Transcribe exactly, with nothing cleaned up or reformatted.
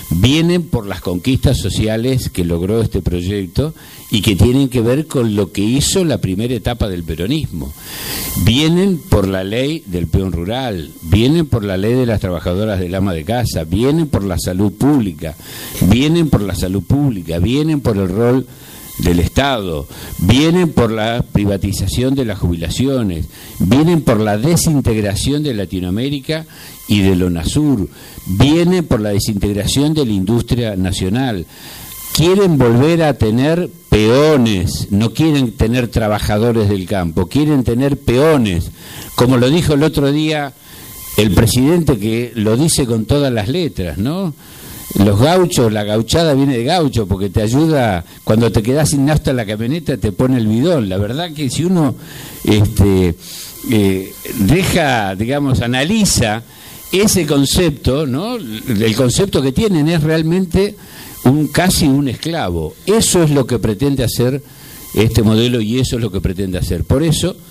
vienen por las conquistas sociales que logró este proyecto y que tienen que ver con lo que hizo la primera etapa del peronismo. Vienen por la ley del peón rural, vienen por la ley de las trabajadoras del ama de casa, vienen por la salud pública, vienen por la salud pública, vienen por el rol del Estado, vienen por la privatización de las jubilaciones, vienen por la desintegración de Latinoamérica y de la UNASUR, vienen por la desintegración de la industria nacional. Quieren volver a tener peones, no quieren tener trabajadores del campo, quieren tener peones, como lo dijo el otro día el presidente, que lo dice con todas las letras, ¿no? Los gauchos, la gauchada viene de gaucho, porque te ayuda, cuando te quedás sin nafta en la camioneta te pone el bidón. La verdad que si uno este, eh, deja, digamos, analiza ese concepto, ¿no? El concepto que tienen es realmente un casi un esclavo. Eso es lo que pretende hacer este modelo y eso es lo que pretende hacer. Por eso